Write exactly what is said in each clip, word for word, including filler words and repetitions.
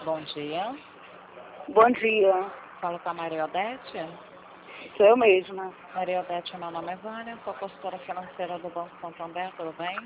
Bom dia. Bom dia, Falo com a Maria Odete. sou eu mesma. Maria Odete, meu nome é Vânia, sou consultora financeira do Banco Santander, tudo bem?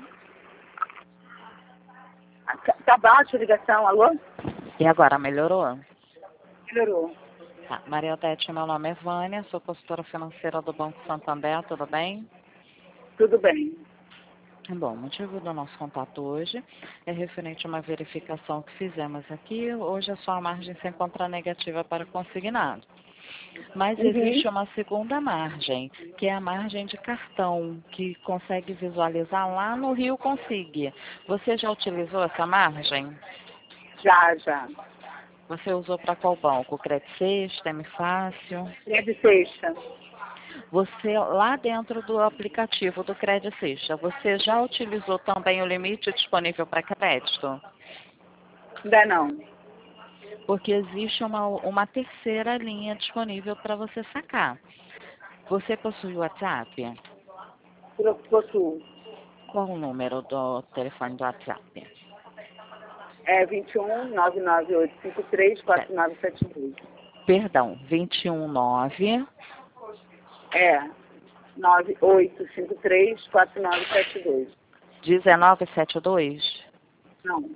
Ah, Tá tá baixa a ligação, alô? E agora, melhorou? Melhorou. Tá. Maria Odete, meu nome é Vânia, sou consultora financeira do Banco Santander, tudo bem? Tudo bem. Bom, o motivo do nosso contato hoje é referente a uma verificação que fizemos aqui. Hoje a sua margem se encontra negativa para consignado. Mas Uhum. existe uma segunda margem, que é a margem de cartão, que consegue visualizar lá no Rio Consig. Você já utilizou essa margem? Já, já. Você usou para qual banco? Credit Sexta, M Fácil? É de sexta? Você, lá dentro do aplicativo do Credit Sexta, você já utilizou também o limite disponível para crédito? Ainda não. Porque existe uma, uma terceira linha disponível para você sacar. Você possui o WhatsApp? Pro- Possuo. Qual o número do telefone do WhatsApp? É vinte e um, nove nove oito cinco três, É, quatro nove sete dois. Perdão, vinte e um nove. É, nove oito cinco três, quatro nove sete dois. dezenove setenta e dois. Não.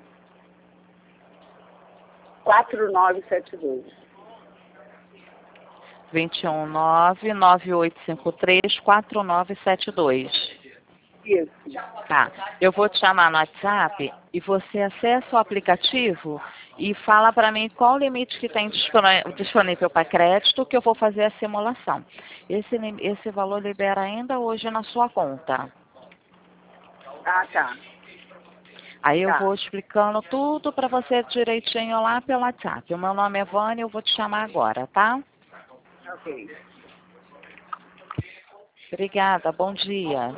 quatro nove sete dois. vinte e um nove, nove oito cinco três, quatro nove sete dois. Isso. Tá. Eu vou te chamar no WhatsApp e você acessa o aplicativo e fala para mim qual o limite que tem dispone- disponível para crédito, que eu vou fazer a simulação. Esse, lim- esse valor libera ainda hoje na sua conta. Ah, tá. Aí eu Tá. vou explicando tudo para você direitinho lá pelo WhatsApp. O meu nome é Vânia, eu vou te chamar agora, tá? Ok. Obrigada, bom dia.